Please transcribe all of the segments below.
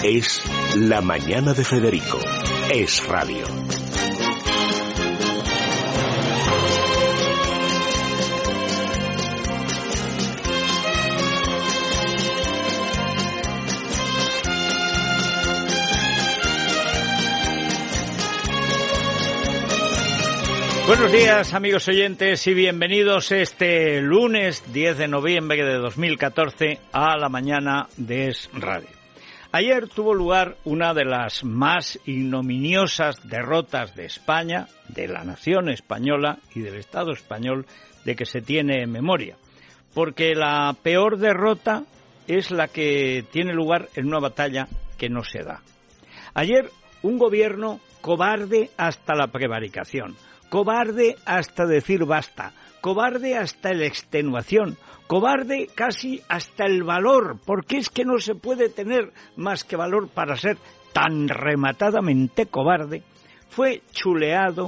Es La Mañana de Federico. Es radio. Buenos días, amigos oyentes, y bienvenidos este lunes 10 de noviembre de 2014 a La Mañana de Es Radio. Ayer tuvo lugar una de las más ignominiosas derrotas de España, de la nación española y del Estado español de que se tiene memoria, porque la peor derrota es la que tiene lugar en una batalla que no se da. Ayer un gobierno cobarde hasta la prevaricación, cobarde hasta decir basta, cobarde hasta la extenuación, cobarde casi hasta el valor, porque es que no se puede tener más que valor para ser tan rematadamente cobarde, fue chuleado,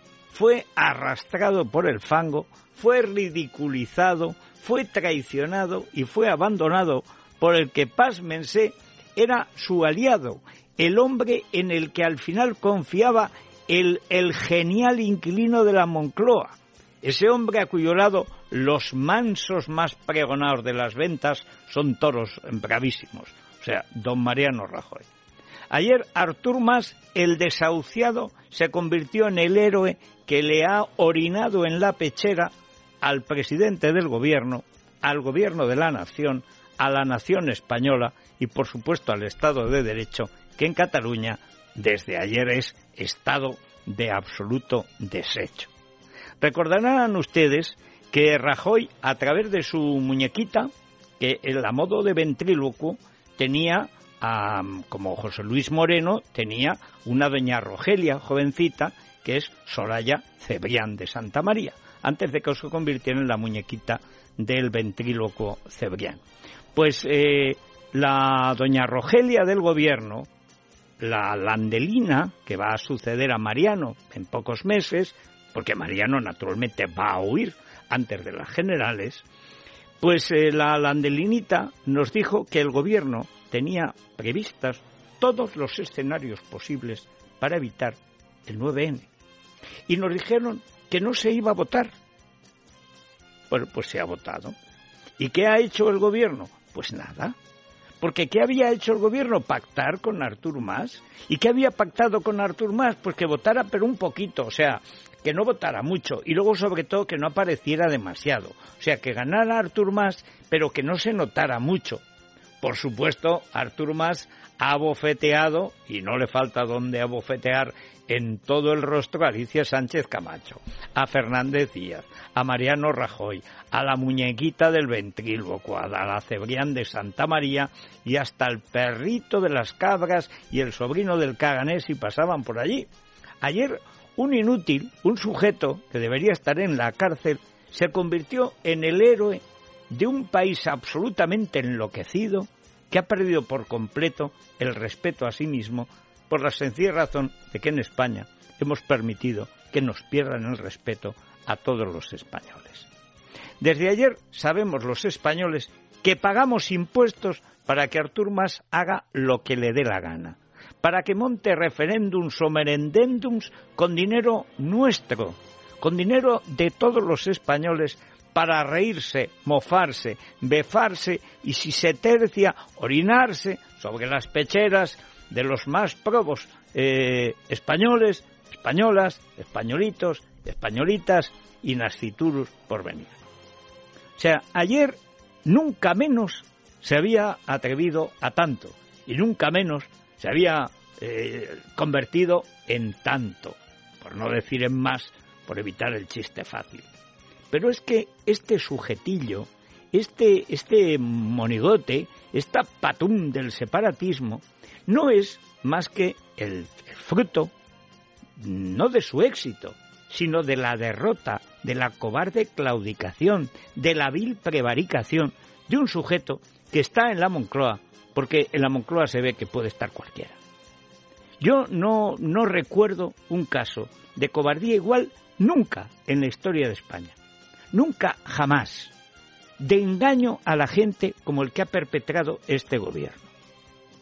fue arrastrado por el fango, fue ridiculizado, fue traicionado y fue abandonado por el que, pásmense, era su aliado, el hombre en el que al final confiaba el genial inquilino de la Moncloa, ese hombre a cuyo lado los mansos más pregonados de las ventas son toros bravísimos, o sea, don Mariano Rajoy. Ayer Artur Mas, el desahuciado, se convirtió en el héroe que le ha orinado en la pechera al presidente del gobierno, al gobierno de la nación, a la nación española y, por supuesto, al Estado de Derecho, que en Cataluña desde ayer es estado de absoluto desecho. Recordarán ustedes que Rajoy, a través de su muñequita, que en la modo de ventrílocuo tenía, como José Luis Moreno, tenía una doña Rogelia, jovencita, que es Soraya Cebrián de Santa María, antes de que se convirtiera en la muñequita del ventrílocuo Cebrián. Pues la doña Rogelia del gobierno, la Landelina, que va a suceder a Mariano en pocos meses, porque Mariano naturalmente va a huir antes de las generales, pues la Landelinita nos dijo que el gobierno tenía previstas todos los escenarios posibles para evitar el 9N. Y nos dijeron que no se iba a votar. Bueno, pues se ha votado. ¿Y qué ha hecho el gobierno? Pues nada. Porque ¿qué había hecho el gobierno? Pactar con Artur Mas. ¿Y qué había pactado con Artur Mas? Pues que votara pero un poquito, o sea, que no votara mucho y luego sobre todo que no apareciera demasiado. O sea, que ganara Artur Mas pero que no se notara mucho. Por supuesto, Artur Mas ha abofeteado, y no le falta donde abofetear, en todo el rostro a Alicia Sánchez Camacho, a Fernández Díaz, a Mariano Rajoy, a la muñequita del ventrílocuo, a la Cebrián de Santa María y hasta el perrito de las cabras y el sobrino del Caganés si pasaban por allí. Ayer un inútil, un sujeto que debería estar en la cárcel, se convirtió en el héroe de un país absolutamente enloquecido que ha perdido por completo el respeto a sí mismo por la sencilla razón de que en España hemos permitido que nos pierdan el respeto a todos los españoles. Desde ayer sabemos los españoles que pagamos impuestos para que Artur Mas haga lo que le dé la gana, para que monte referéndums o merendéndums con dinero nuestro, con dinero de todos los españoles, para reírse, mofarse, befarse y, si se tercia, orinarse sobre las pecheras de los más probos españoles, españolas, españolitos, españolitas y nasciturus por venir. O sea, ayer nunca menos se había atrevido a tanto y nunca menos se había convertido en tanto, por no decir en más, por evitar el chiste fácil. Pero es que este sujetillo, este monigote, esta patum del separatismo, no es más que el fruto, no de su éxito, sino de la derrota, de la cobarde claudicación, de la vil prevaricación de un sujeto que está en la Moncloa, porque en la Moncloa se ve que puede estar cualquiera. Yo no recuerdo un caso de cobardía igual nunca en la historia de España. Nunca, jamás, de engaño a la gente como el que ha perpetrado este gobierno.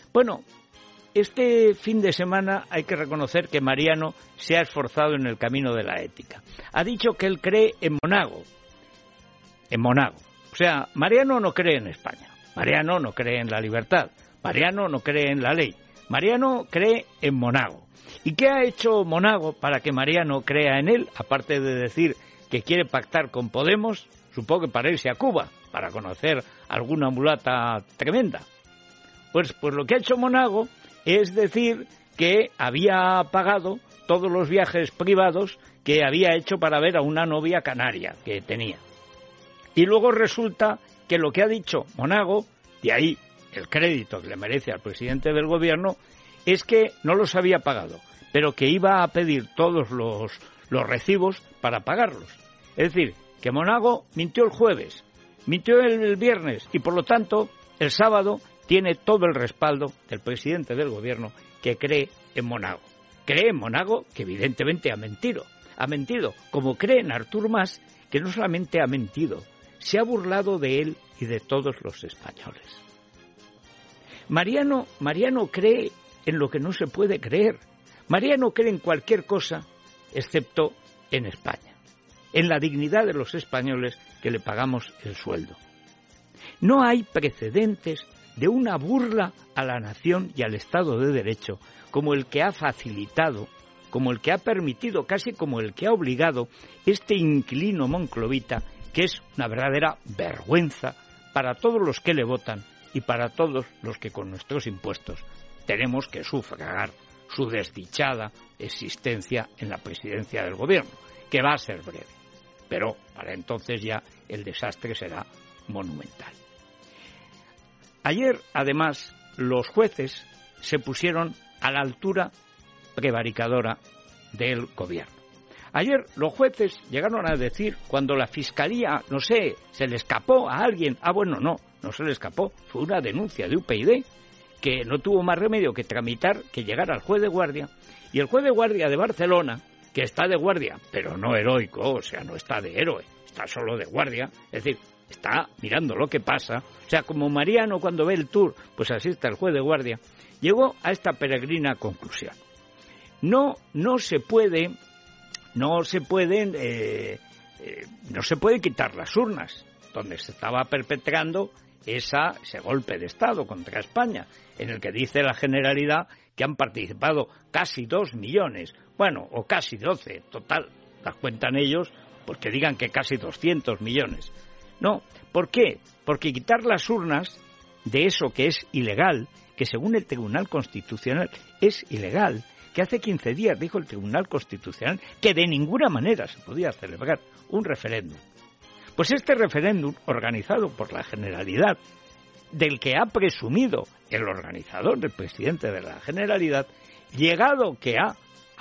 Bueno, este fin de semana hay que reconocer que Mariano se ha esforzado en el camino de la ética. Ha dicho que él cree en Monago. En Monago. O sea, Mariano no cree en España. Mariano no cree en la libertad. Mariano no cree en la ley. Mariano cree en Monago. ¿Y qué ha hecho Monago para que Mariano crea en él? Aparte de decir que quiere pactar con Podemos, supongo que para irse a Cuba, para conocer alguna mulata tremenda. Pues lo que ha hecho Monago es decir que había pagado todos los viajes privados que había hecho para ver a una novia canaria que tenía. Y luego resulta que lo que ha dicho Monago, de ahí el crédito que le merece al presidente del gobierno, es que no los había pagado, pero que iba a pedir todos los recibos para pagarlos. Es decir, que Monago mintió el jueves, mintió el viernes y por lo tanto el sábado tiene todo el respaldo del presidente del gobierno que cree en Monago. Cree en Monago que evidentemente ha mentido. Ha mentido, como cree en Artur Mas, que no solamente ha mentido, se ha burlado de él y de todos los españoles. Mariano cree en lo que no se puede creer. Mariano cree en cualquier cosa excepto en España, en la dignidad de los españoles que le pagamos el sueldo. No hay precedentes de una burla a la nación y al Estado de Derecho como el que ha facilitado, como el que ha permitido, casi como el que ha obligado este inquilino monclovita, que es una verdadera vergüenza para todos los que le votan y para todos los que con nuestros impuestos tenemos que sufragar su desdichada existencia en la presidencia del gobierno, que va a ser breve, pero para entonces ya el desastre será monumental. Ayer, además, los jueces se pusieron a la altura prevaricadora del gobierno. Ayer los jueces llegaron a decir, cuando la Fiscalía, no sé, se le escapó a alguien, no se le escapó, fue una denuncia de UPyD, que no tuvo más remedio que tramitar, que llegar al juez de guardia, y el juez de guardia de Barcelona, que está de guardia, pero no heroico, o sea, no está de héroe, está solo de guardia, es decir, está mirando lo que pasa, o sea, como Mariano cuando ve el Tour, pues así está el juez de guardia, llegó a esta peregrina conclusión. No se puede quitar las urnas donde se estaba perpetrando ese golpe de Estado contra España, en el que dice la Generalidad que han participado casi 2 millones, o casi 12, total, las cuentan ellos, pues que digan que casi 200 millones. No, ¿por qué? Porque quitar las urnas de eso que es ilegal, que según el Tribunal Constitucional es ilegal, que hace 15 días dijo el Tribunal Constitucional que de ninguna manera se podía celebrar un referéndum. Pues este referéndum, organizado por la Generalidad, del que ha presumido el organizador, el presidente de la Generalidad, llegado que a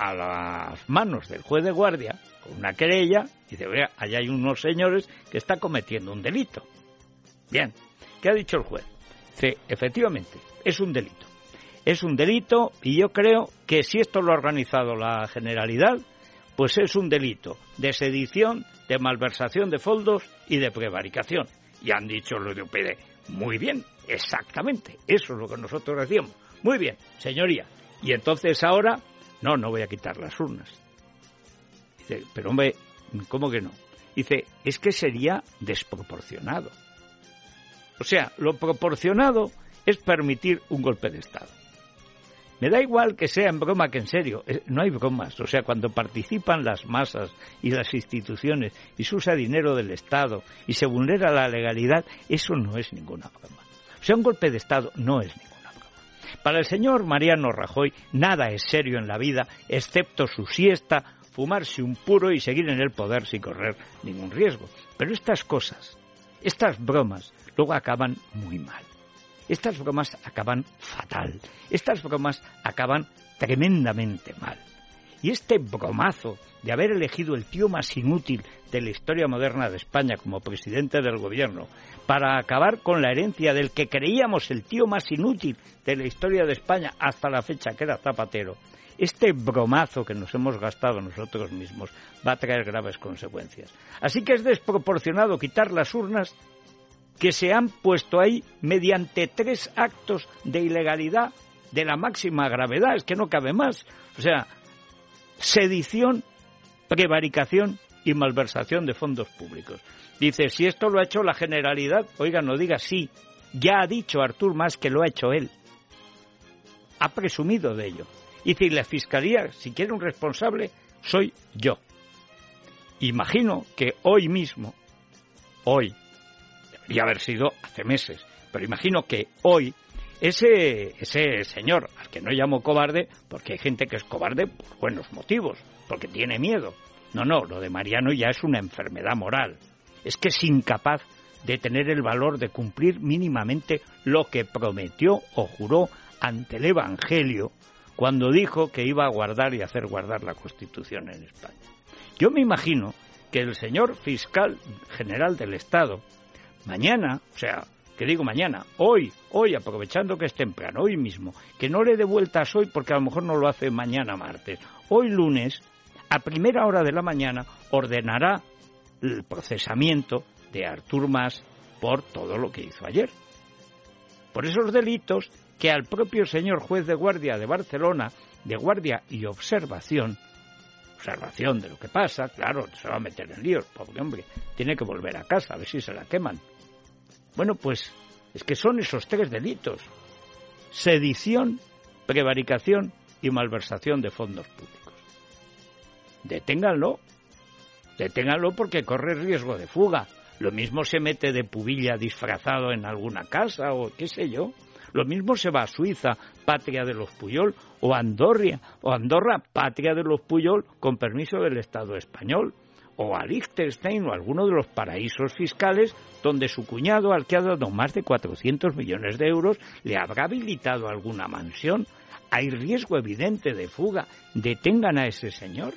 las manos del juez de guardia, con una querella, dice, vea, allá hay unos señores que están cometiendo un delito. Bien, ¿qué ha dicho el juez? Dice, efectivamente, es un delito. Es un delito y yo creo que si esto lo ha organizado la Generalidad, pues es un delito de sedición, de malversación de fondos y de prevaricación. Y han dicho los de UPyD, muy bien, exactamente, eso es lo que nosotros decíamos. Muy bien, señoría. Y entonces ahora, no voy a quitar las urnas. Dice, pero hombre, ¿cómo que no? Dice, es que sería desproporcionado. O sea, lo proporcionado es permitir un golpe de Estado. Me da igual que sea en broma que en serio, no hay bromas. O sea, cuando participan las masas y las instituciones y se usa dinero del Estado y se vulnera la legalidad, eso no es ninguna broma. O sea, un golpe de Estado no es ninguna broma. Para el señor Mariano Rajoy, nada es serio en la vida, excepto su siesta, fumarse un puro y seguir en el poder sin correr ningún riesgo. Pero estas cosas, estas bromas, luego acaban muy mal. Estas bromas acaban fatal. Estas bromas acaban tremendamente mal. Y este bromazo de haber elegido el tío más inútil de la historia moderna de España como presidente del gobierno para acabar con la herencia del que creíamos el tío más inútil de la historia de España hasta la fecha, que era Zapatero, este bromazo que nos hemos gastado nosotros mismos va a traer graves consecuencias. Así que es desproporcionado quitar las urnas que se han puesto ahí mediante 3 actos de ilegalidad de la máxima gravedad, es que no cabe más. O sea, sedición, prevaricación y malversación de fondos públicos. Dice, si esto lo ha hecho la Generalidad, oiga, no diga sí, ya ha dicho Artur Mas que lo ha hecho él. Ha presumido de ello. Y si la Fiscalía, si quiere un responsable, soy yo. Imagino que hoy mismo, debería haber sido hace meses, pero imagino que hoy ese señor, al que no llamo cobarde, porque hay gente que es cobarde por buenos motivos, porque tiene miedo. No, lo de Mariano ya es una enfermedad moral. Es que es incapaz de tener el valor de cumplir mínimamente lo que prometió o juró ante el Evangelio cuando dijo que iba a guardar y hacer guardar la Constitución en España. Yo me imagino que el señor fiscal general del Estado, mañana, hoy, aprovechando que es temprano, hoy mismo, que no le dé vueltas hoy porque a lo mejor no lo hace mañana martes, hoy lunes, a primera hora de la mañana, ordenará el procesamiento de Artur Mas por todo lo que hizo ayer. Por esos delitos que al propio señor juez de guardia de Barcelona, de guardia y observación de lo que pasa, claro, se va a meter en líos, pobre hombre, tiene que volver a casa, a ver si se la queman. Bueno, pues es que son esos 3 delitos: sedición, prevaricación y malversación de fondos públicos. Deténganlo porque corre riesgo de fuga. Lo mismo se mete de pubilla disfrazado en alguna casa o qué sé yo. Lo mismo se va a Suiza, patria de los Pujol, o Andorra, patria de los Pujol, con permiso del Estado español, o a Liechtenstein o a alguno de los paraísos fiscales donde su cuñado, al que ha dado más de 400 millones de euros, le habrá habilitado alguna mansión. Hay riesgo evidente de fuga. Detengan a ese señor.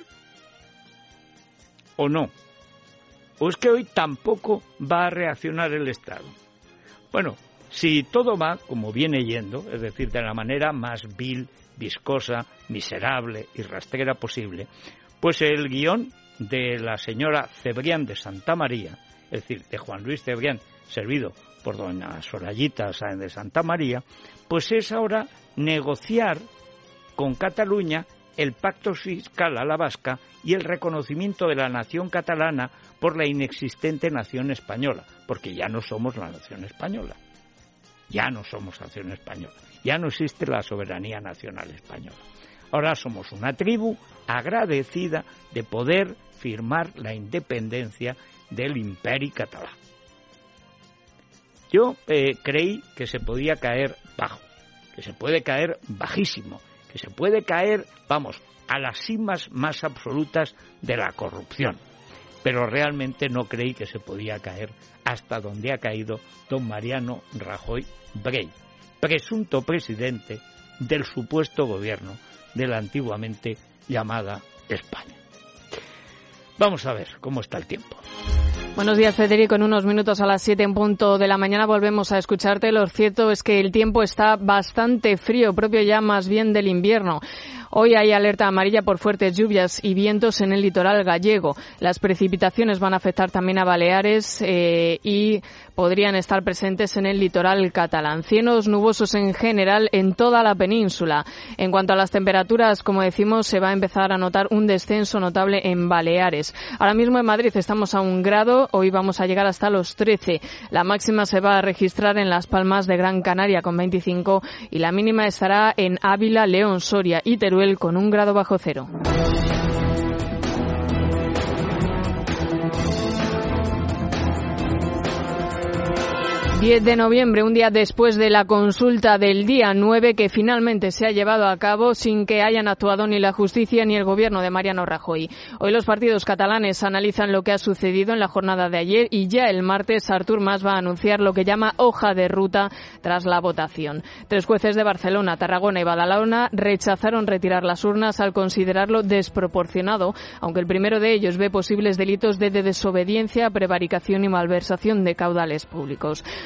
¿O no? ¿O es que hoy tampoco va a reaccionar el Estado? Bueno, si todo va como viene yendo, es decir, de la manera más vil, viscosa, miserable y rastrera posible, pues el guión de la señora Cebrián de Santa María, es decir, de Juan Luis Cebrián, servido por doña Sorayita Sáenz de Santa María, pues es ahora negociar con Cataluña el pacto fiscal a la vasca y el reconocimiento de la nación catalana por la inexistente nación española, porque ya no somos la nación española. Ya no somos nación española, ya no existe la soberanía nacional española. Ahora somos una tribu agradecida de poder firmar la independencia del Imperi Català. Yo creí que se podía caer bajo, que se puede caer bajísimo, que se puede caer, a las cimas más absolutas de la corrupción. Pero realmente no creí que se podía caer hasta donde ha caído don Mariano Rajoy Brey, presunto presidente del supuesto gobierno de la antiguamente llamada España. Vamos a ver cómo está el tiempo. Buenos días, Federico. En unos minutos a las 7 en punto de la mañana volvemos a escucharte. Lo cierto es que el tiempo está bastante frío, propio ya más bien del invierno. Hoy hay alerta amarilla por fuertes lluvias y vientos en el litoral gallego. Las precipitaciones van a afectar también a Baleares y podrían estar presentes en el litoral catalán. Cielos nubosos en general en toda la península. En cuanto a las temperaturas, como decimos, se va a empezar a notar un descenso notable en Baleares. Ahora mismo en Madrid estamos a 1 grado, hoy vamos a llegar hasta los 13. La máxima se va a registrar en Las Palmas de Gran Canaria con 25 y la mínima estará en Ávila, León, Soria y Teruel con 1 grado bajo cero. 10 de noviembre, un día después de la consulta del día 9 que finalmente se ha llevado a cabo sin que hayan actuado ni la justicia ni el gobierno de Mariano Rajoy. Hoy los partidos catalanes analizan lo que ha sucedido en la jornada de ayer y ya el martes Artur Mas va a anunciar lo que llama hoja de ruta tras la votación. 3 jueces de Barcelona, Tarragona y Badalona rechazaron retirar las urnas al considerarlo desproporcionado, aunque el primero de ellos ve posibles delitos de desobediencia, prevaricación y malversación de caudales públicos.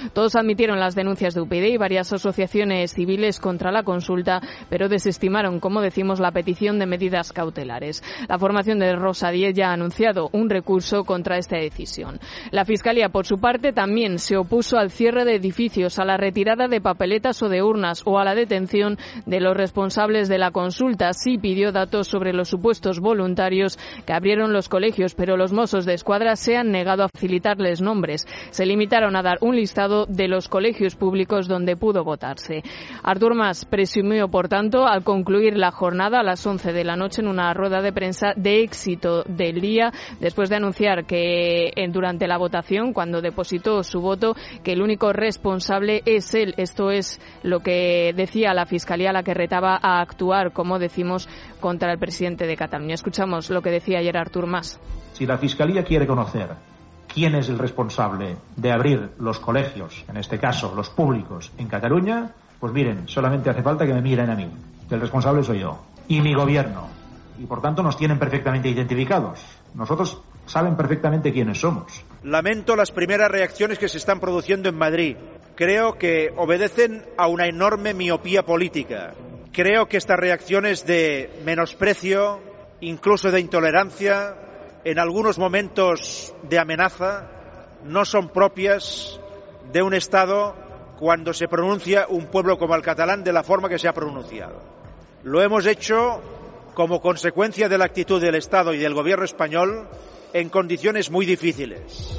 Todos admitieron las denuncias de UPyD y varias asociaciones civiles contra la consulta, pero desestimaron, como decimos, la petición de medidas cautelares. La formación de Rosa Díez ya ha anunciado un recurso contra esta decisión. La Fiscalía, por su parte, también se opuso al cierre de edificios, a la retirada de papeletas o de urnas o a la detención de los responsables de la consulta. Sí pidió datos sobre los supuestos voluntarios que abrieron los colegios, pero los Mossos de Escuadra se han negado a facilitarles nombres. Se limitaron a dar un listado de los colegios públicos donde pudo votarse. Artur Mas presumió, por tanto, al concluir la jornada a las 11 de la noche en una rueda de prensa de éxito del día, después de anunciar que durante la votación, cuando depositó su voto, que el único responsable es él. Esto es lo que decía la Fiscalía, la que retaba a actuar, como decimos, contra el presidente de Cataluña. Escuchamos lo que decía ayer Artur Mas. Si la Fiscalía quiere conocer quién es el responsable de abrir los colegios, en este caso los públicos, en Cataluña, pues miren, solamente hace falta que me miren a mí. El responsable soy yo y mi gobierno. Y por tanto nos tienen perfectamente identificados. Nosotros saben perfectamente quiénes somos. Lamento las primeras reacciones que se están produciendo en Madrid. Creo que obedecen a una enorme miopía política. Creo que estas reacciones de menosprecio, incluso de intolerancia, en algunos momentos de amenaza, no son propias de un Estado cuando se pronuncia un pueblo como el catalán de la forma que se ha pronunciado. Lo hemos hecho como consecuencia de la actitud del Estado y del Gobierno español en condiciones muy difíciles.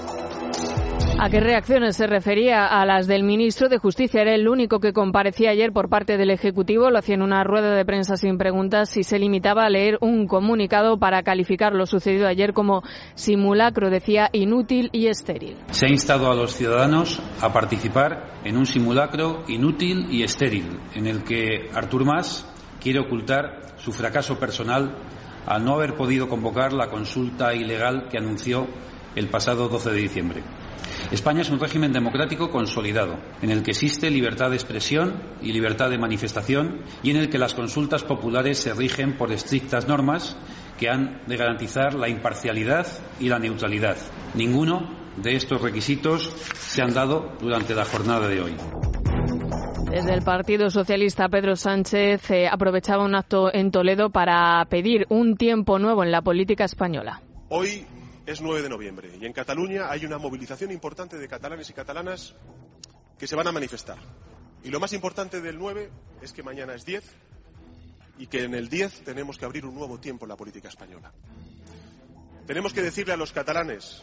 ¿A qué reacciones se refería? A las del ministro de Justicia. Era el único que comparecía ayer por parte del Ejecutivo. Lo hacía en una rueda de prensa sin preguntas y se limitaba a leer un comunicado para calificar lo sucedido ayer como simulacro, decía, inútil y estéril. Se ha instado a los ciudadanos a participar en un simulacro inútil y estéril, en el que Artur Mas quiere ocultar su fracaso personal al no haber podido convocar la consulta ilegal que anunció el pasado 12 de diciembre. España es un régimen democrático consolidado, en el que existe libertad de expresión y libertad de manifestación y en el que las consultas populares se rigen por estrictas normas que han de garantizar la imparcialidad y la neutralidad. Ninguno de estos requisitos se han dado durante la jornada de hoy. Desde el Partido Socialista, Pedro Sánchez aprovechaba un acto en Toledo para pedir un tiempo nuevo en la política española. Hoy es 9 de noviembre y en Cataluña hay una movilización importante de catalanes y catalanas que se van a manifestar. Y lo más importante del 9 es que mañana es 10 y que en el 10 tenemos que abrir un nuevo tiempo en la política española. Tenemos que decirle a los catalanes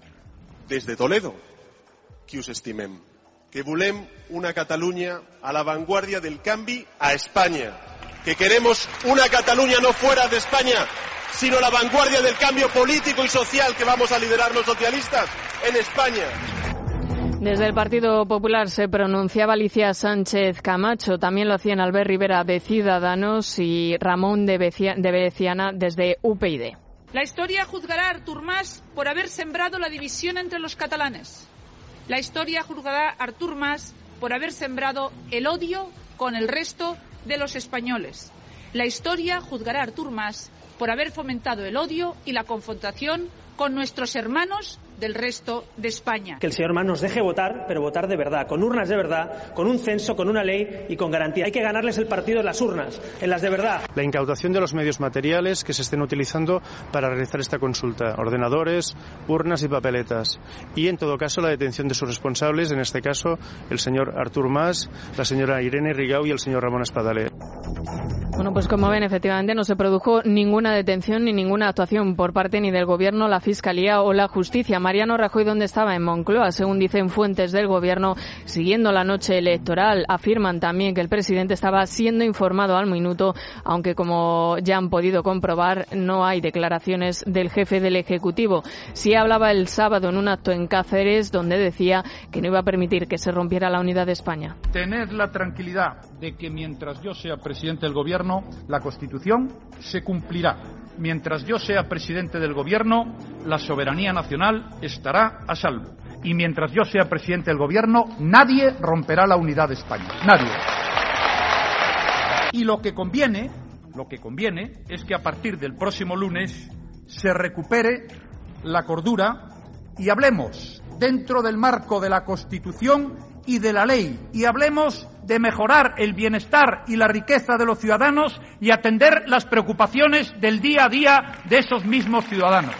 desde Toledo que us estimem, que volem una Catalunya a la vanguardia del canvi a España, que queremos una Cataluña no fuera de España, sino la vanguardia del cambio político y social que vamos a liderar los socialistas en España. Desde el Partido Popular se pronunciaba Alicia Sánchez Camacho, también lo hacían Albert Rivera de Ciudadanos y Ramón de Veciana desde UPyD. La historia juzgará a Artur Mas por haber sembrado la división entre los catalanes. La historia juzgará a Artur Mas por haber sembrado el odio con el resto de los españoles. La historia juzgará a Artur Mas por haber fomentado el odio y la confrontación con nuestros hermanos del resto de España. Que el señor Mas nos deje votar, pero votar de verdad, con urnas de verdad, con un censo, con una ley y con garantía. Hay que ganarles el partido en las urnas, en las de verdad. La incautación de los medios materiales que se estén utilizando para realizar esta consulta, ordenadores, urnas y papeletas. Y en todo caso la detención de sus responsables, en este caso el señor Artur Mas, la señora Irene Rigau y el señor Ramón Espadaler. Bueno, pues como ven, efectivamente no se produjo ninguna detención ni ninguna actuación por parte ni del Gobierno, la Fiscalía o la Justicia. Mariano Rajoy, ¿dónde estaba? En Moncloa, según dicen fuentes del Gobierno, siguiendo la noche electoral. Afirman también que el presidente estaba siendo informado al minuto, aunque como ya han podido comprobar, no hay declaraciones del jefe del Ejecutivo. Sí hablaba el sábado en un acto en Cáceres, donde decía que no iba a permitir que se rompiera la unidad de España. Tened la tranquilidad de que mientras yo sea presidente del Gobierno, la Constitución se cumplirá. Mientras yo sea presidente del Gobierno, la soberanía nacional estará a salvo. Y mientras yo sea presidente del Gobierno, nadie romperá la unidad de España. Nadie. Y lo que conviene es que a partir del próximo lunes se recupere la cordura y hablemos dentro del marco de la Constitución y de la ley, y hablemos de mejorar el bienestar y la riqueza de los ciudadanos y atender las preocupaciones del día a día de esos mismos ciudadanos.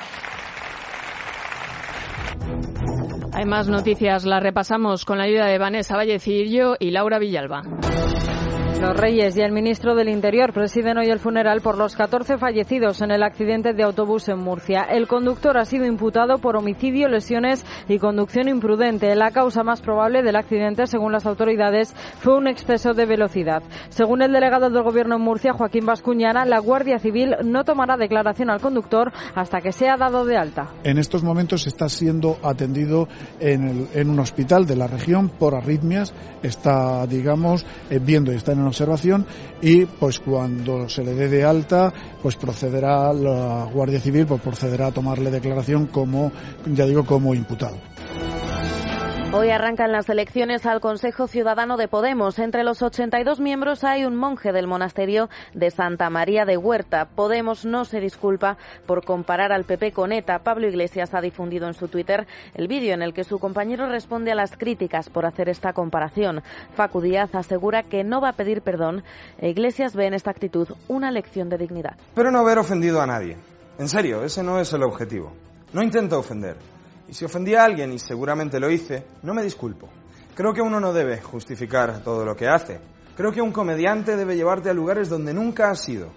Hay más noticias, las repasamos con la ayuda de Vanessa Vallecillo y Laura Villalba. Los Reyes y el ministro del Interior presiden hoy el funeral por los 14 fallecidos en el accidente de autobús en Murcia. El conductor ha sido imputado por homicidio, lesiones y conducción imprudente. La causa más probable del accidente, según las autoridades, fue un exceso de velocidad. Según el delegado del Gobierno en Murcia, Joaquín Bascuñana, la Guardia Civil no tomará declaración al conductor hasta que sea dado de alta. En estos momentos está siendo atendido en un hospital de la región por arritmias. Está, viendo y está en observación, y pues cuando se le dé de alta, pues procederá la Guardia Civil, pues procederá a tomarle declaración como imputado. Hoy arrancan las elecciones al Consejo Ciudadano de Podemos. Entre los 82 miembros hay un monje del monasterio de Santa María de Huerta. Podemos no se disculpa por comparar al PP con ETA. Pablo Iglesias ha difundido en su Twitter el vídeo en el que su compañero responde a las críticas por hacer esta comparación. Facu Díaz asegura que no va a pedir perdón e Iglesias ve en esta actitud una lección de dignidad. Espero no haber ofendido a nadie. En serio, ese no es el objetivo. No intento ofender. Y si ofendí a alguien, y seguramente lo hice, no me disculpo. Creo que uno no debe justificar todo lo que hace. Creo que un comediante debe llevarte a lugares donde nunca has ido.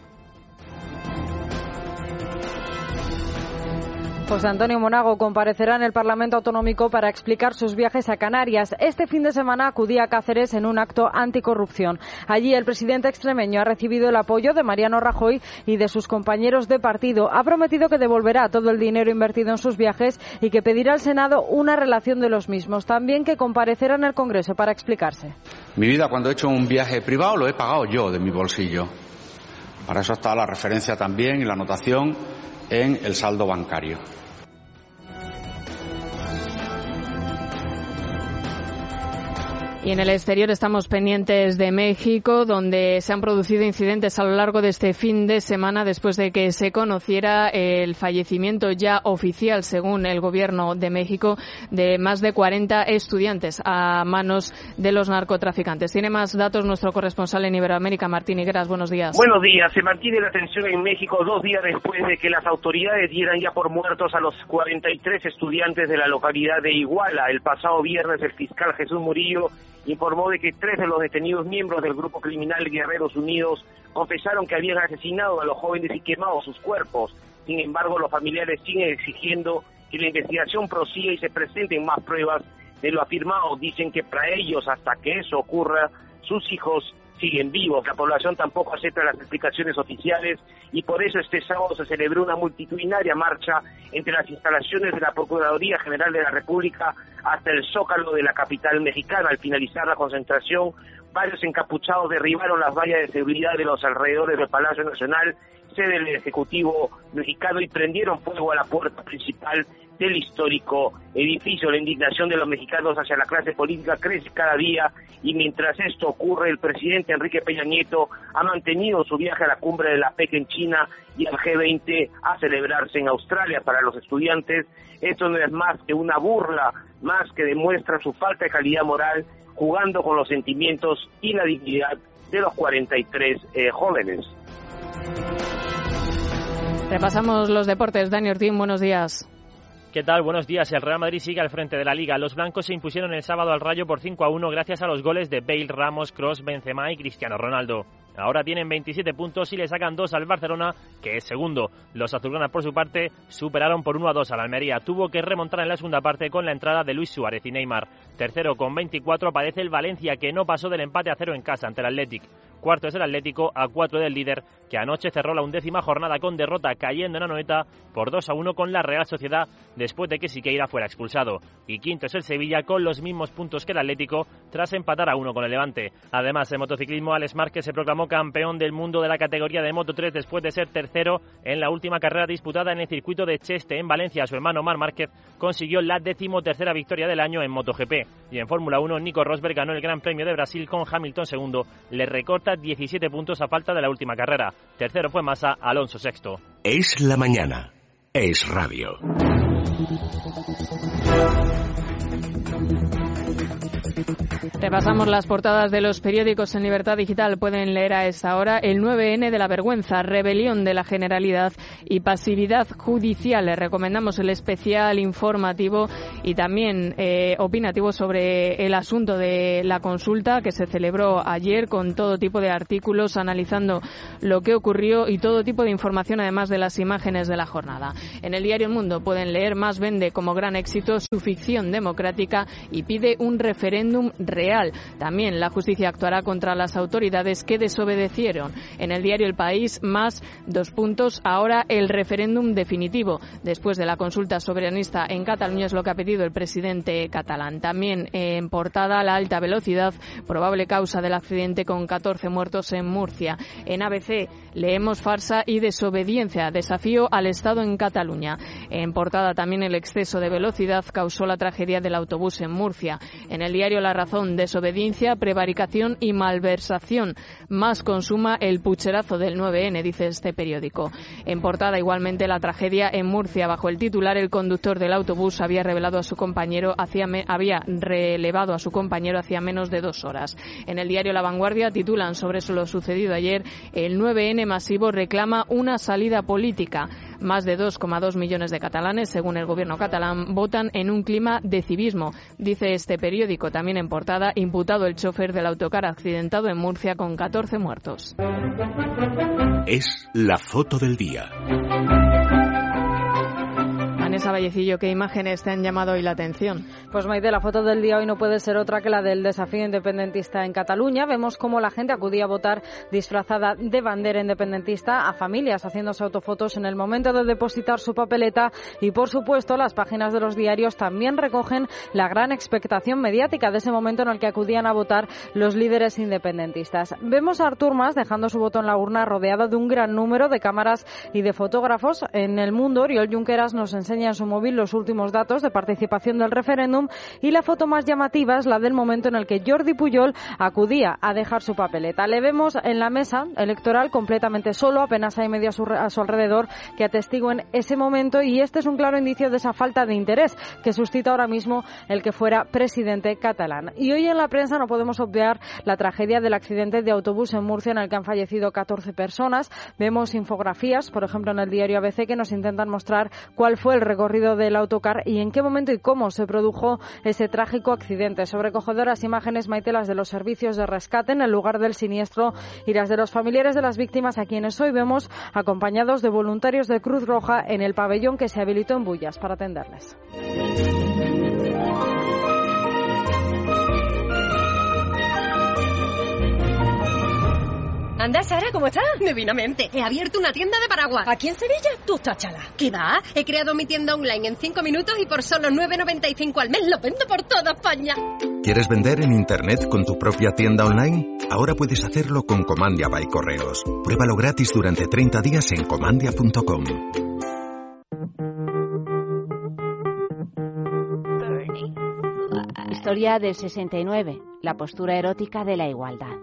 José Antonio Monago comparecerá en el Parlamento Autonómico para explicar sus viajes a Canarias. Este fin de semana acudía a Cáceres en un acto anticorrupción. Allí el presidente extremeño ha recibido el apoyo de Mariano Rajoy y de sus compañeros de partido. Ha prometido que devolverá todo el dinero invertido en sus viajes y que pedirá al Senado una relación de los mismos. También que comparecerá en el Congreso para explicarse. Mi vida, cuando he hecho un viaje privado, lo he pagado yo de mi bolsillo. Para eso está la referencia también y la anotación en el saldo bancario. Y en el exterior estamos pendientes de México, donde se han producido incidentes a lo largo de este fin de semana después de que se conociera el fallecimiento ya oficial, según el gobierno de México, de más de 40 estudiantes a manos de los narcotraficantes. Tiene más datos nuestro corresponsal en Iberoamérica, Martín Higueras. Buenos días. Buenos días. Se mantiene la tensión en México 2 días después de que las autoridades dieran ya por muertos a los 43 estudiantes de la localidad de Iguala. El pasado viernes el fiscal Jesús Murillo informó de que 3 de los detenidos miembros del grupo criminal Guerreros Unidos confesaron que habían asesinado a los jóvenes y quemado sus cuerpos. Sin embargo, los familiares siguen exigiendo que la investigación prosiga y se presenten más pruebas de lo afirmado. Dicen que para ellos, hasta que eso ocurra, sus hijos siguen vivos. La población tampoco acepta las explicaciones oficiales y por eso este sábado se celebró una multitudinaria marcha entre las instalaciones de la Procuraduría General de la República hasta el Zócalo de la capital mexicana. Al finalizar la concentración, varios encapuchados derribaron las vallas de seguridad de los alrededores del Palacio Nacional, sede del Ejecutivo mexicano, y prendieron fuego a la puerta principal del histórico edificio. La indignación de los mexicanos hacia la clase política crece cada día y mientras esto ocurre, el presidente Enrique Peña Nieto ha mantenido su viaje a la cumbre de la PEC en China y al G20 a celebrarse en Australia. Para los estudiantes, esto no es más que una burla, más que demuestra su falta de calidad moral, jugando con los sentimientos y la dignidad de los 43 jóvenes. Repasamos los deportes. Dani Ortiz, buenos días. ¿Qué tal? Buenos días. El Real Madrid sigue al frente de la Liga. Los blancos se impusieron el sábado al Rayo por 5-1 gracias a los goles de Bale, Ramos, Kroos, Benzema y Cristiano Ronaldo. Ahora tienen 27 puntos y le sacan 2 al Barcelona, que es segundo. Los azulgranas, por su parte, superaron por 1-2 al Almería. Tuvo que remontar en la segunda parte con la entrada de Luis Suárez y Neymar. Tercero con 24 aparece el Valencia, que no pasó del empate a 0 en casa ante el Athletic. Cuarto es el Atlético, a 4 del líder, que anoche cerró la 11ª jornada con derrota, cayendo en Anoeta por 2-1 con la Real Sociedad, después de que Siqueira fuera expulsado. Y quinto es el Sevilla, con los mismos puntos que el Atlético, tras empatar a 1 con el Levante. Además, en motociclismo, Alex Márquez se proclamó campeón del mundo de la categoría de Moto3 después de ser tercero en la última carrera disputada en el circuito de Cheste, en Valencia. Su hermano Marc Márquez consiguió la 13ª victoria del año en MotoGP. Y en Fórmula 1, Nico Rosberg ganó el Gran Premio de Brasil con Hamilton segundo. Le recorta 17 puntos a falta de la última carrera. Tercero fue Massa, Alonso sexto. Es la mañana. Es radio. Repasamos las portadas de los periódicos en Libertad Digital. Pueden leer a esta hora: el 9N de la vergüenza, rebelión de la Generalidad y pasividad judicial. Les recomendamos el especial informativo y también opinativo sobre el asunto de la consulta que se celebró ayer, con todo tipo de artículos analizando lo que ocurrió y todo tipo de información, además de las imágenes de la jornada. En el diario El Mundo pueden leer: Mas vende como gran éxito su ficción democrática y pide un referéndum real. También la justicia actuará contra las autoridades que desobedecieron. En el diario El País, más 2 puntos, ahora el referéndum definitivo. Después de la consulta soberanista en Cataluña es lo que ha pedido el presidente catalán. También en portada, la alta velocidad, probable causa del accidente con 14 muertos en Murcia. En ABC leemos: farsa y desobediencia, desafío al Estado en Cataluña. En portada también: el exceso de velocidad causó la tragedia del autobús en Murcia. En el diario La Razón: desobediencia, prevaricación y malversación. Más consuma el pucherazo del 9N, dice este periódico. En portada igualmente la tragedia en Murcia. Bajo el titular: el conductor del autobús había relevado a su compañero hacía menos de 2 horas. En el diario La Vanguardia titulan sobre lo sucedido ayer: el 9N masivo reclama una salida política. Más de 2,2 millones de catalanes, según el gobierno catalán, votan en un clima de civismo, dice este periódico. También en portada: imputado el chofer del autocar accidentado en Murcia con 14 muertos. Es la foto del día. Vanessa Vallecillo, ¿qué imágenes te han llamado hoy la atención? Pues Maite, la foto del día hoy no puede ser otra que la del desafío independentista en Cataluña. Vemos cómo la gente acudía a votar disfrazada de bandera independentista, a familias haciéndose autofotos en el momento de depositar su papeleta y, por supuesto, las páginas de los diarios también recogen la gran expectación mediática de ese momento en el que acudían a votar los líderes independentistas. Vemos a Artur Mas dejando su voto en la urna rodeado de un gran número de cámaras y de fotógrafos. En El Mundo, Oriol Junqueras nos enseña en su móvil los últimos datos de participación del referéndum, y la foto más llamativa es la del momento en el que Jordi Pujol acudía a dejar su papeleta. Le vemos en la mesa electoral completamente solo, apenas hay medio a su alrededor que atestiguen ese momento, y este es un claro indicio de esa falta de interés que suscita ahora mismo el que fuera presidente catalán. Y hoy en la prensa no podemos obviar la tragedia del accidente de autobús en Murcia en el que han fallecido 14 personas. Vemos infografías, por ejemplo en el diario ABC, que nos intentan mostrar cuál fue el recorrido del autocar y en qué momento y cómo se produjo ese trágico accidente. Sobrecogedoras imágenes, Maite, las de los servicios de rescate en el lugar del siniestro y las de los familiares de las víctimas, a quienes hoy vemos acompañados de voluntarios de Cruz Roja en el pabellón que se habilitó en Bullas para atenderles. Anda, Sara, ¿cómo estás? Divinamente. He abierto una tienda de paraguas. ¿Aquí en Sevilla? Tú táchala. ¿Qué va? He creado mi tienda online en 5 minutos y por solo 9,95 al mes lo vendo por toda España. ¿Quieres vender en Internet con tu propia tienda online? Ahora puedes hacerlo con Comandia by Correos. Pruébalo gratis durante 30 días en comandia.com. Historia del 69. La postura erótica de la igualdad.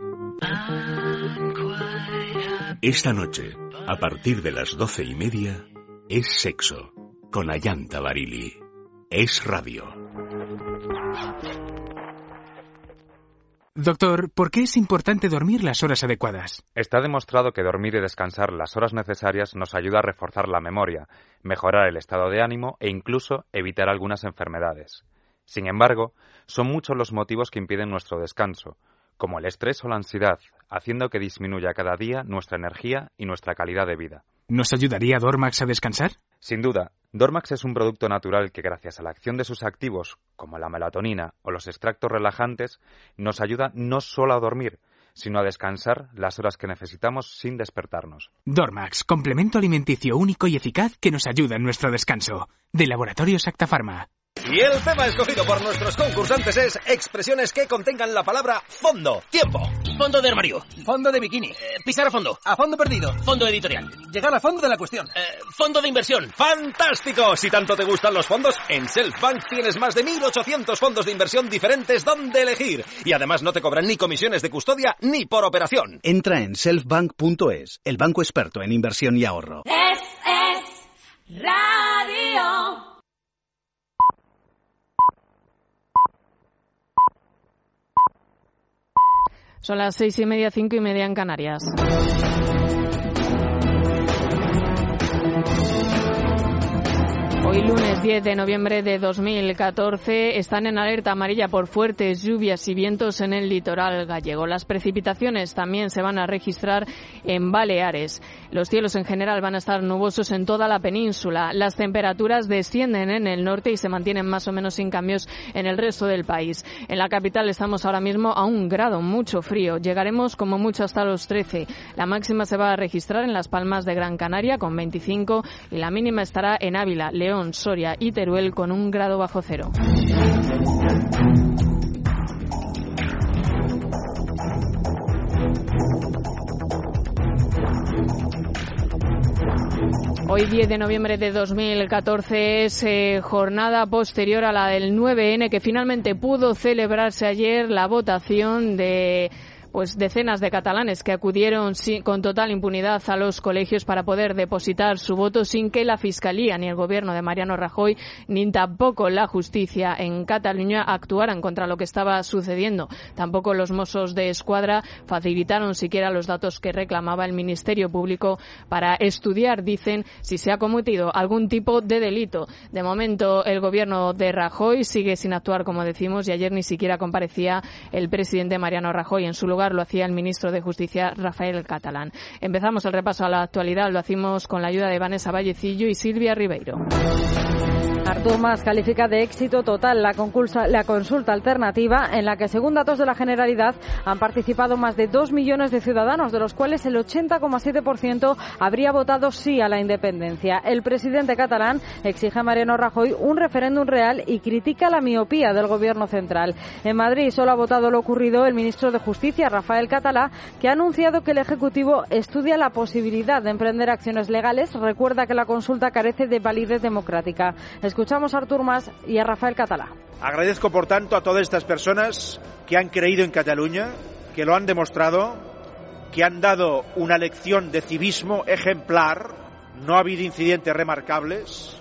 Esta noche, a partir de las 12:30, es Sexo, con Ayanta Barili. Es Radio. Doctor, ¿por qué es importante dormir las horas adecuadas? Está demostrado que dormir y descansar las horas necesarias nos ayuda a reforzar la memoria, mejorar el estado de ánimo e incluso evitar algunas enfermedades. Sin embargo, son muchos los motivos que impiden nuestro descanso, como el estrés o la ansiedad, haciendo que disminuya cada día nuestra energía y nuestra calidad de vida. ¿Nos ayudaría Dormax a descansar? Sin duda, Dormax es un producto natural que, gracias a la acción de sus activos, como la melatonina o los extractos relajantes, nos ayuda no solo a dormir, sino a descansar las horas que necesitamos sin despertarnos. Dormax, complemento alimenticio único y eficaz que nos ayuda en nuestro descanso. De Laboratorios Acta Pharma. Y el tema escogido por nuestros concursantes es expresiones que contengan la palabra fondo. ¡Tiempo! Fondo de armario. Fondo de bikini. Pisar a fondo. A fondo perdido. Fondo editorial. Llegar a fondo de la cuestión. Fondo de inversión. ¡Fantástico! Si tanto te gustan los fondos, en Selfbank tienes más de 1.800 fondos de inversión diferentes donde elegir. Y además no te cobran ni comisiones de custodia ni por operación. Entra en selfbank.es, el banco experto en inversión y ahorro. Es Radio. Son las 6:30, 5:30 en Canarias. Hoy lunes 10 de noviembre de 2014 están en alerta amarilla por fuertes lluvias y vientos en el litoral gallego. Las precipitaciones también se van a registrar en Baleares. Los cielos en general van a estar nubosos en toda la península. Las temperaturas descienden en el norte y se mantienen más o menos sin cambios en el resto del país. En la capital estamos ahora mismo a 1 grado, mucho frío. Llegaremos como mucho hasta los 13. La máxima se va a registrar en Las Palmas de Gran Canaria con 25 y la mínima estará en Ávila, León, Soria y Teruel con 1 grado bajo cero. Hoy 10 de noviembre de 2014 es jornada posterior a la del 9N, que finalmente pudo celebrarse ayer la votación de decenas de catalanes que acudieron con total impunidad a los colegios para poder depositar su voto sin que la Fiscalía ni el gobierno de Mariano Rajoy ni tampoco la justicia en Cataluña actuaran contra lo que estaba sucediendo. Tampoco los Mossos de Escuadra facilitaron siquiera los datos que reclamaba el Ministerio Público para estudiar, dicen, si se ha cometido algún tipo de delito. De momento el gobierno de Rajoy sigue sin actuar, como decimos, y ayer ni siquiera comparecía el presidente Mariano Rajoy. En su lugar lo hacía el ministro de Justicia, Rafael Catalán. Empezamos el repaso a la actualidad, lo hacemos con la ayuda de Vanessa Vallecillo y Silvia Ribeiro. Artur Mas califica de éxito total la consulta alternativa en la que, según datos de la Generalitat, han participado más de 2 millones de ciudadanos, de los cuales el 80,7% habría votado sí a la independencia. El presidente catalán exige a Mariano Rajoy un referéndum real y critica la miopía del gobierno central. En Madrid solo ha votado lo ocurrido el ministro de Justicia, Rafael Català, que ha anunciado que el Ejecutivo estudia la posibilidad de emprender acciones legales. Recuerda que la consulta carece de validez democrática. Escuchamos a Artur Mas y a Rafael Català. Agradezco, por tanto, a todas estas personas que han creído en Cataluña, que lo han demostrado, que han dado una lección de civismo ejemplar. No ha habido incidentes remarcables,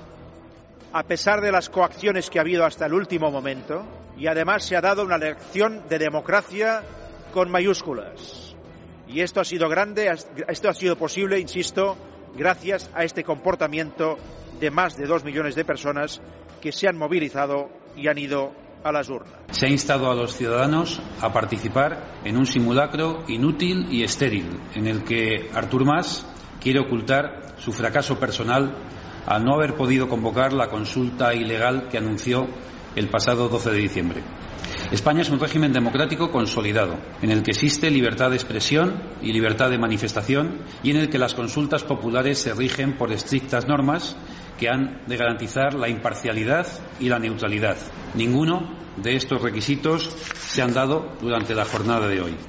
a pesar de las coacciones que ha habido hasta el último momento, y además se ha dado una lección de democracia con mayúsculas. Y esto ha sido grande, esto ha sido posible, insisto, gracias a este comportamiento de más de 2 millones de personas que se han movilizado y han ido a las urnas. Se ha instado a los ciudadanos a participar en un simulacro inútil y estéril, en el que Artur Mas quiere ocultar su fracaso personal al no haber podido convocar la consulta ilegal que anunció el pasado 12 de diciembre. España es un régimen democrático consolidado, en el que existe libertad de expresión y libertad de manifestación y en el que las consultas populares se rigen por estrictas normas que han de garantizar la imparcialidad y la neutralidad. Ninguno de estos requisitos se han dado durante la jornada de hoy.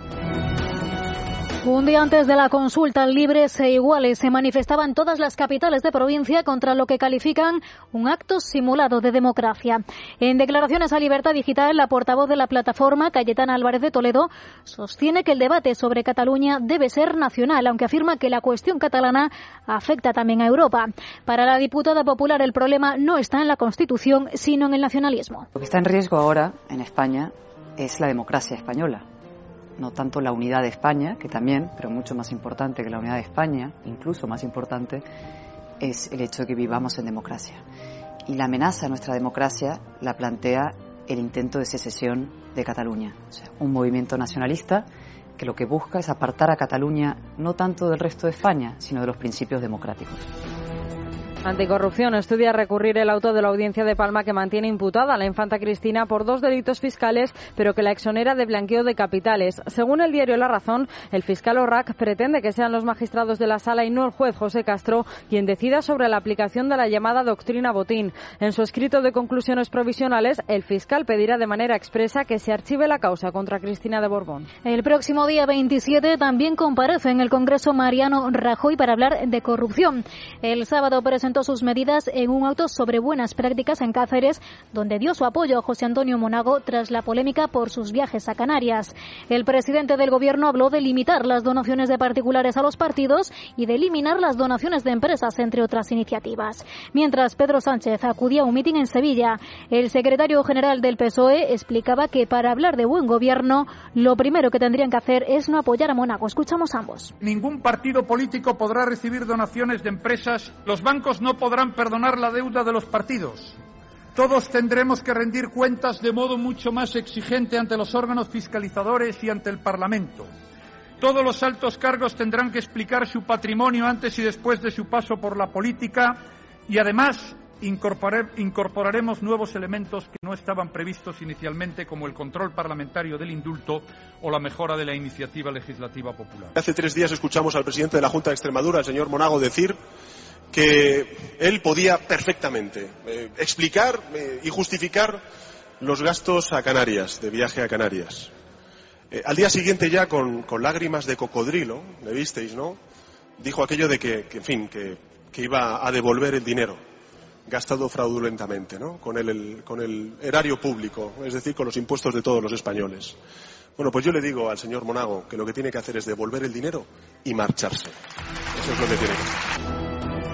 Un día antes de la consulta, libres e iguales se manifestaban todas las capitales de provincia contra lo que califican un acto simulado de democracia. En declaraciones a Libertad Digital, la portavoz de la plataforma, Cayetana Álvarez de Toledo, sostiene que el debate sobre Cataluña debe ser nacional, aunque afirma que la cuestión catalana afecta también a Europa. Para la diputada popular, el problema no está en la Constitución, sino en el nacionalismo. Lo que está en riesgo ahora en España es la democracia española. No tanto la unidad de España, que también, pero mucho más importante que la unidad de España, incluso más importante, es el hecho de que vivamos en democracia. Y la amenaza a nuestra democracia la plantea el intento de secesión de Cataluña. O sea, un movimiento nacionalista que lo que busca es apartar a Cataluña no tanto del resto de España, sino de los principios democráticos. Anticorrupción estudia recurrir el auto de la Audiencia de Palma que mantiene imputada a la infanta Cristina por 2 delitos fiscales, pero que la exonera de blanqueo de capitales. Según el diario La Razón, el fiscal Orrac pretende que sean los magistrados de la sala y no el juez José Castro quien decida sobre la aplicación de la llamada doctrina Botín. En su escrito de conclusiones provisionales, el fiscal pedirá de manera expresa que se archive la causa contra Cristina de Borbón. El próximo día 27 también comparece en el Congreso Mariano Rajoy para hablar de corrupción. El sábado presentó presentó sus medidas en un auto sobre buenas prácticas en Cáceres, donde dio su apoyo a José Antonio Monago tras la polémica por sus viajes a Canarias. El presidente del Gobierno habló de limitar las donaciones de particulares a los partidos y de eliminar las donaciones de empresas, entre otras iniciativas. Mientras Pedro Sánchez acudía a un mitin en Sevilla, el secretario general del PSOE explicaba que para hablar de buen gobierno, lo primero que tendrían que hacer es no apoyar a Monago. Escuchamos ambos. Ningún partido político podrá recibir donaciones de empresas. Los bancos no podrán perdonar la deuda de los partidos. Todos tendremos que rendir cuentas de modo mucho más exigente ante los órganos fiscalizadores y ante el Parlamento. Todos los altos cargos tendrán que explicar su patrimonio antes y después de su paso por la política y además incorporaremos nuevos elementos que no estaban previstos inicialmente, como el control parlamentario del indulto o la mejora de la iniciativa legislativa popular. Hace 3 días escuchamos al presidente de la Junta de Extremadura, el señor Monago, decir que él podía perfectamente explicar y justificar los gastos a Canarias, de viaje a Canarias. Al día siguiente, ya con lágrimas de cocodrilo, le visteis, ¿no? Dijo aquello de que iba a devolver el dinero gastado fraudulentamente, ¿no? Con el erario público, es decir, con los impuestos de todos los españoles. Bueno, pues yo le digo al señor Monago que lo que tiene que hacer es devolver el dinero y marcharse. Eso es lo que tiene que hacer.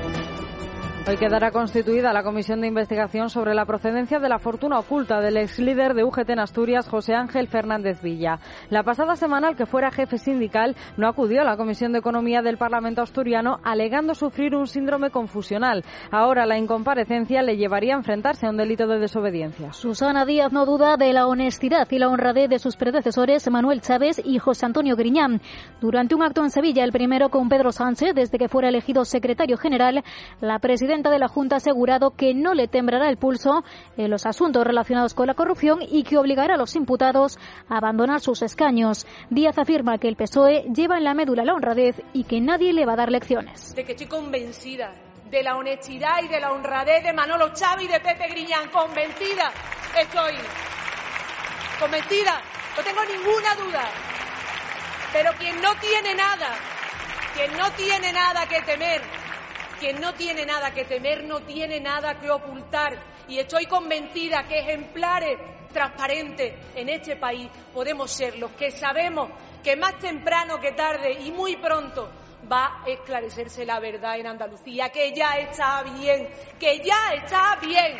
Hoy quedará constituida la comisión de investigación sobre la procedencia de la fortuna oculta del ex líder de UGT en Asturias, José Ángel Fernández Villa. La pasada semana, el que fuera jefe sindical no acudió a la Comisión de Economía del Parlamento asturiano, alegando sufrir un síndrome confusional. Ahora la incomparecencia le llevaría a enfrentarse a un delito de desobediencia. Susana Díaz no duda de la honestidad y la honradez de sus predecesores Manuel Chávez y José Antonio Griñán. Durante un acto en Sevilla, el primero con Pedro Sánchez, desde que fuera elegido secretario general, la presidenta de la Junta ha asegurado que no le temblará el pulso en los asuntos relacionados con la corrupción y que obligará a los imputados a abandonar sus escaños. Díaz afirma que el PSOE lleva en la médula la honradez y que nadie le va a dar lecciones. De que estoy convencida de la honestidad y de la honradez de Manolo Chávez y de Pepe Griñán. Convencida estoy. Convencida. No tengo ninguna duda. Pero quien no tiene nada que temer, quien no tiene nada que temer, no tiene nada que ocultar. Y estoy convencida que ejemplares transparentes en este país podemos ser los que sabemos que más temprano que tarde y muy pronto va a esclarecerse la verdad en Andalucía, que ya está bien, que ya está bien.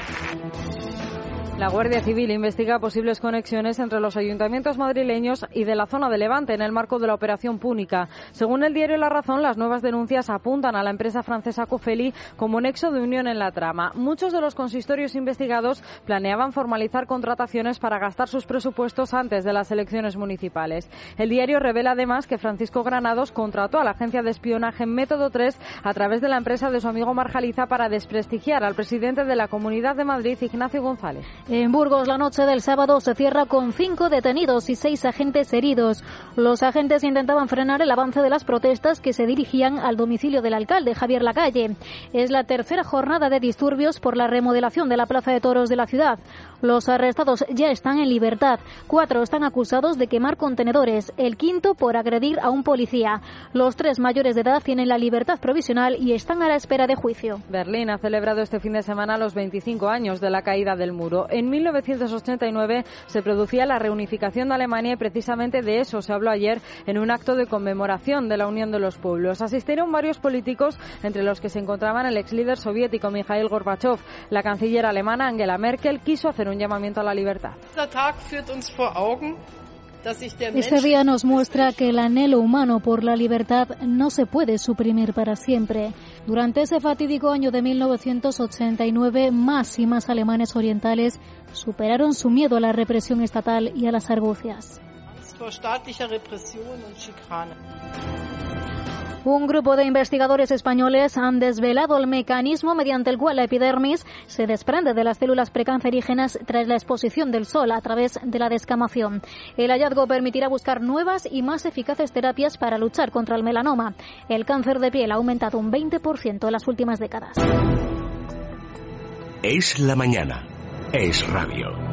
La Guardia Civil investiga posibles conexiones entre los ayuntamientos madrileños y de la zona de Levante en el marco de la Operación Púnica. Según el diario La Razón, las nuevas denuncias apuntan a la empresa francesa Cofeli como nexo de unión en la trama. Muchos de los consistorios investigados planeaban formalizar contrataciones para gastar sus presupuestos antes de las elecciones municipales. El diario revela además que Francisco Granados contrató a la agencia de espionaje Método 3 a través de la empresa de su amigo Marjaliza para desprestigiar al presidente de la Comunidad de Madrid, Ignacio González. En Burgos, la noche del sábado se cierra con 5 detenidos y 6 agentes heridos. Los agentes intentaban frenar el avance de las protestas que se dirigían al domicilio del alcalde, Javier Lacalle. Es la tercera jornada de disturbios por la remodelación de la Plaza de Toros de la ciudad. Los arrestados ya están en libertad. 4 están acusados de quemar contenedores, el 5º por agredir a un policía. Los 3 mayores de edad tienen la libertad provisional y están a la espera de juicio. Berlín ha celebrado este fin de semana los 25 años de la caída del muro. En 1989 se producía la reunificación de Alemania y precisamente de eso se habló ayer en un acto de conmemoración de la unión de los pueblos. Asistieron varios políticos, entre los que se encontraban el ex líder soviético Mikhail Gorbachev. La canciller alemana Angela Merkel quiso hacer un llamamiento a la libertad. Este día nos muestra que el anhelo humano por la libertad no se puede suprimir para siempre. Durante ese fatídico año de 1989, más y más alemanes orientales superaron su miedo a la represión estatal y a las argucias. Un grupo de investigadores españoles han desvelado el mecanismo mediante el cual la epidermis se desprende de las células precancerígenas tras la exposición del sol a través de la descamación. El hallazgo permitirá buscar nuevas y más eficaces terapias para luchar contra el melanoma. El cáncer de piel ha aumentado un 20% en las últimas décadas. Es la mañana. Es radio.